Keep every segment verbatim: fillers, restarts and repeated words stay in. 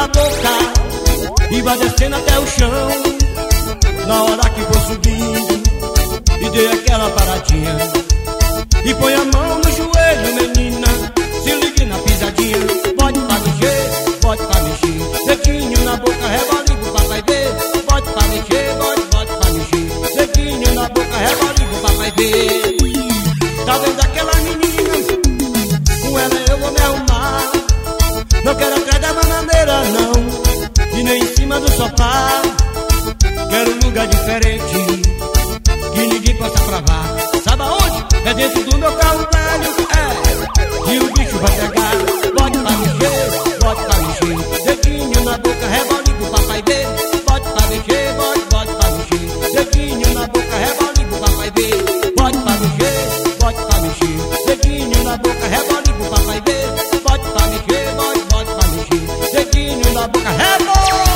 na boca e vai descendo até o chão. Na hora que for subindo e dê aquela paradinha e põe a mão no joelho, menina, se ligue na pisadinha. Pode pra mexer, pode pra mexer, dedinho na boca, rebolinho pro papai ver. Pode pra mexer, pode, pode pra mexer, dedinho na boca, rebolinho pro papai ver. Tá vendo aquela menina? Com ela eu vou me arrumar. Não quero atrás da bananeira não, e nem em cima do sofá. Quero um lugar diferente, que ninguém possa provar. Sabe aonde? É dentro do meu carro velho, é, e o bicho vai pegar. Pode pra mexer, pode pra mexer, dedinho na boca, rebolinho pro papai ver. Pode pra mexer, pode, pode pra mexer, dedinho na boca, rebolinho pro papai ver. Pode pra mexer, pode pra mexer, dedinho na boca, rebolinho pro papai ver. Pode pra mexer, pode, pode pra mexer, dedinho na boca, rebola.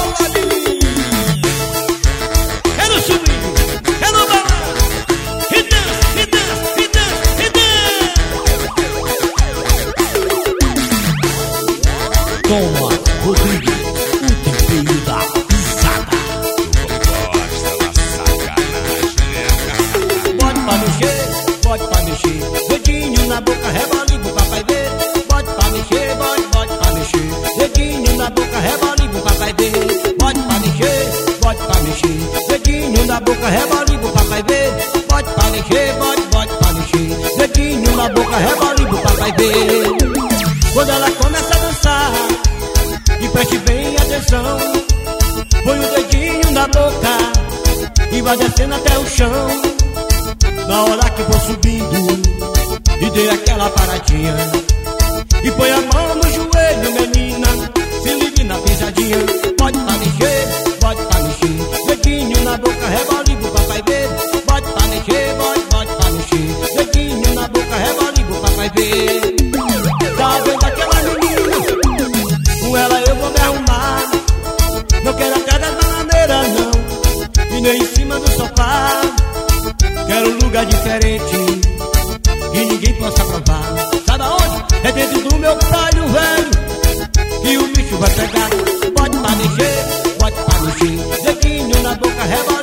Toma, Rodrigo, o tempero da pisada. Tu gosta da sacanagem, né? Pode pra mexer, pode pra mexer, dedinho na boca, rebolinho pro papai ver. Pode pra mexer, pode, pode pra mexer, dedinho na boca, rebolinho pro papai ver. Pode pra mexer, pode pra mexer, dedinho na boca, rebolinho pro papai ver. Pode pra mexer, pode, pode pra mexer, dedinho na boca, rebolinho pro papai ver. Quando ela começa a dançar, e preste bem atenção, põe o dedinho na boca e vai descendo até o chão. Na hora que for subindo e dê aquela paradinha e põe a mão no joelho, menina, se ligue na pisadinha. Pode pra mexer, pode pra mexer, dedinho na boca, rebolinho pro papai ver. Pode pra mexer, pode, pode pra mexer, dedinho na boca, rebolinho pro papai ver. Tá vendo aquela menina? Com ela eu vou me arrumar. Não quero atrás das bananeiras não, e nem em cima do sofá. Quero um lugar diferente, que ninguém possa provar. Sabe aonde? É dentro do meu palho velho, e o bicho vai pegar. Pode pra mexer, pode pra mexer, dedinho na boca, rebola.